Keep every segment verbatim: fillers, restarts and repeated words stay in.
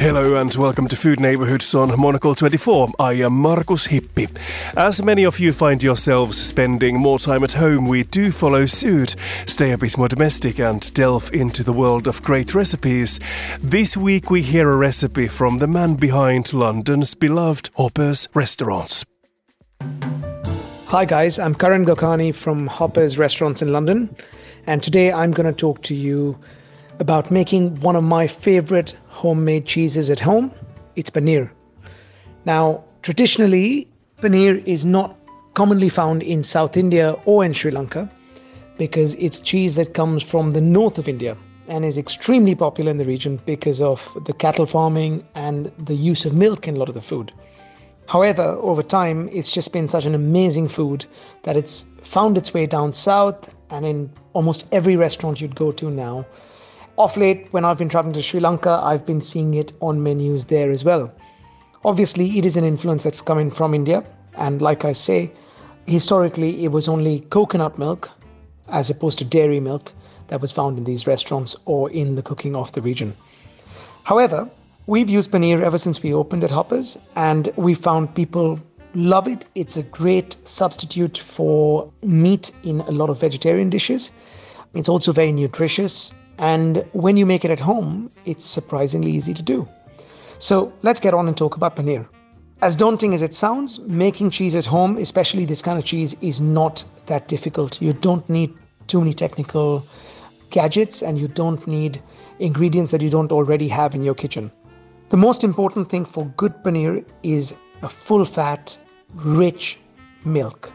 Hello and welcome to Food Neighborhoods on Monocle twenty-four. I am Markus Hippi. As many of you find yourselves spending more time at home, we do follow suit, stay a bit more domestic and delve into the world of great recipes. This week we hear a recipe from the man behind London's beloved Hoppers Restaurants. Hi guys, I'm Karan Gokhani from Hoppers Restaurants in London, and today I'm going to talk to you about making one of my favorite homemade cheeses at home. It's paneer. Now, traditionally, paneer is not commonly found in South India or in Sri Lanka because it's cheese that comes from the north of India and is extremely popular in the region because of the cattle farming and the use of milk in a lot of the food. However, over time, it's just been such an amazing food that it's found its way down south and in almost every restaurant you'd go to now. Off late, when I've been traveling to Sri Lanka, I've been seeing it on menus there as well. Obviously, it is an influence that's coming from India. And like I say, historically, it was only coconut milk as opposed to dairy milk that was found in these restaurants or in the cooking of the region. However, we've used paneer ever since we opened at Hoppers, and we found people love it. It's a great substitute for meat in a lot of vegetarian dishes. It's also very nutritious. And when you make it at home, it's surprisingly easy to do. So let's get on and talk about paneer. As daunting as it sounds, making cheese at home, especially this kind of cheese, is not that difficult. You don't need too many technical gadgets and you don't need ingredients that you don't already have in your kitchen. The most important thing for good paneer is a full-fat, rich milk.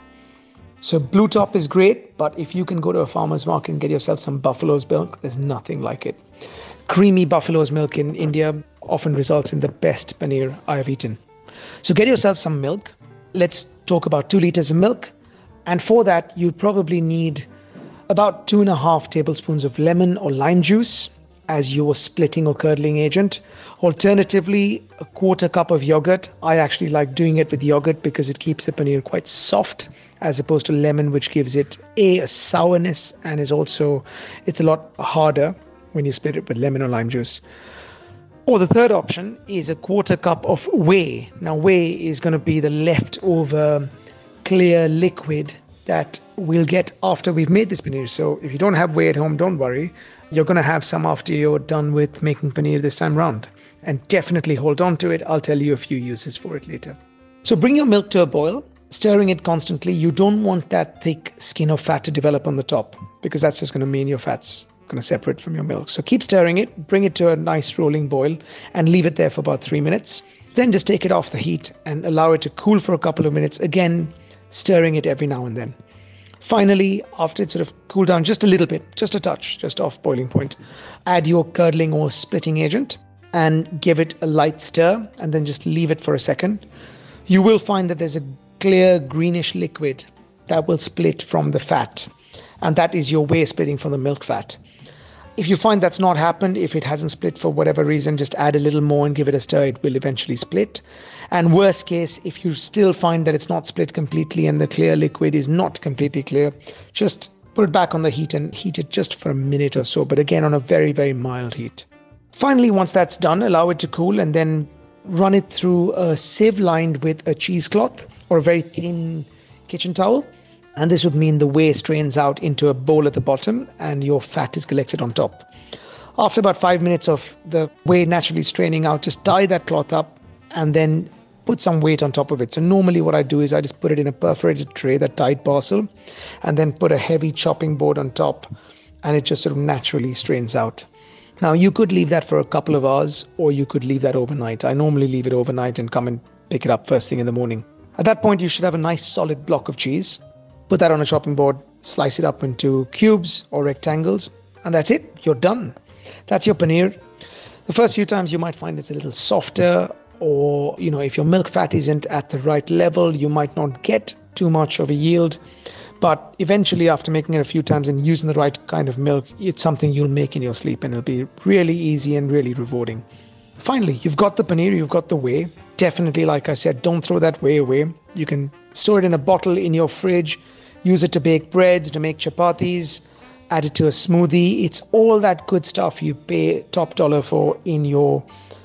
So Blue Top is great, but if you can go to a farmer's market and get yourself some buffalo's milk, there's nothing like it. Creamy buffalo's milk in India often results in the best paneer I have eaten. So get yourself some milk. Let's talk about two liters of milk. And for that, you probably need about two and a half tablespoons of lemon or lime juice as your splitting or curdling agent. Alternatively, a quarter cup of yogurt. I actually like doing it with yogurt because it keeps the paneer quite soft, as opposed to lemon, which gives it a, a sourness and is also, it's a lot harder when you split it with lemon or lime juice. Or the third option is a quarter cup of whey. Now, whey is going to be the leftover clear liquid that we'll get after we've made this paneer. So if you don't have whey at home, don't worry. You're going to have some after you're done with making paneer this time round. And definitely hold on to it. I'll tell you a few uses for it later. So bring your milk to a boil, stirring it constantly. You don't want that thick skin of fat to develop on the top because that's just going to mean your fat's going to separate from your milk. So keep stirring it, bring it to a nice rolling boil and leave it there for about three minutes. Then just take it off the heat and allow it to cool for a couple of minutes. Again, stirring it every now and then. Finally, after it sort of cooled down just a little bit, just a touch, just off boiling point, add your curdling or splitting agent and give it a light stir and then just leave it for a second. You will find that there's a clear greenish liquid that will split from the fat, and that is your whey splitting from the milk fat. If you find that's not happened, if it hasn't split for whatever reason, just add a little more and give it a stir. It will eventually split. And worst case, if you still find that it's not split completely and the clear liquid is not completely clear, just put it back on the heat and heat it just for a minute or so, but again on a very, very mild heat. Finally, once that's done, allow it to cool and then run it through a sieve lined with a cheesecloth or a very thin kitchen towel. And this would mean the whey strains out into a bowl at the bottom and your fat is collected on top. After about five minutes of the whey naturally straining out, just tie that cloth up and then put some weight on top of it. So normally what I do is I just put it in a perforated tray, that tied parcel, and then put a heavy chopping board on top and it just sort of naturally strains out. Now you could leave that for a couple of hours or you could leave that overnight. I normally leave it overnight and come and pick it up first thing in the morning. At that point, you should have a nice solid block of cheese. Put that on a chopping board, slice it up into cubes or rectangles, and that's it. You're done. That's your paneer. The first few times you might find it's a little softer, or, you know, if your milk fat isn't at the right level, you might not get too much of a yield. But eventually, after making it a few times and using the right kind of milk, it's something you'll make in your sleep and it'll be really easy and really rewarding. Finally, you've got the paneer, you've got the whey. Definitely, like I said, don't throw that whey away. You can store it in a bottle in your fridge, use it to bake breads, to make chapatis, add it to a smoothie. It's all that good stuff you pay top dollar for in your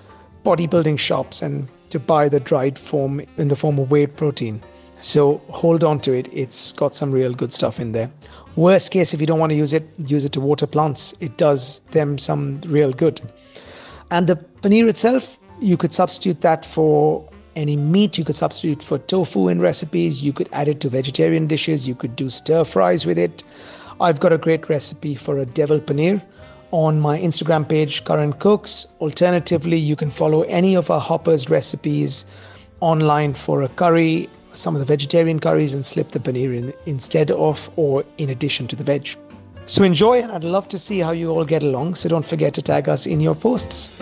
bodybuilding shops and to buy the dried form in the form of whey protein. So hold on to it. It's got some real good stuff in there. Worst case, if you don't want to use it, use it to water plants. It does them some real good. And the paneer itself, you could substitute that for any meat. You could substitute for tofu in recipes. You could add it to vegetarian dishes. You could do stir fries with it. I've got a great recipe for a devil paneer on my Instagram page, Karan Cooks. Alternatively, you can follow any of our Hoppers recipes online for a curry, some of the vegetarian curries, and slip the paneer in instead of or in addition to the veg. So enjoy, and I'd love to see how you all get along. So don't forget to tag us in your posts.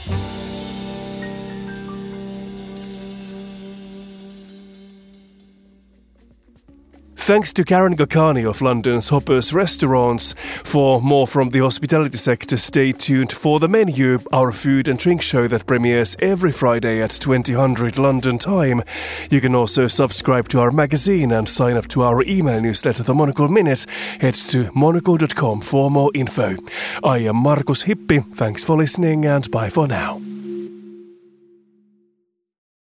Thanks to Karen Gokani of London's Hoppers Restaurants. For more from the hospitality sector, stay tuned for The Menu, our food and drink show that premieres every Friday at twenty hundred London time. You can also subscribe to our magazine and sign up to our email newsletter, The Monocle Minute. Head to monocle dot com for more info. I am Markus Hippi. Thanks for listening and bye for now.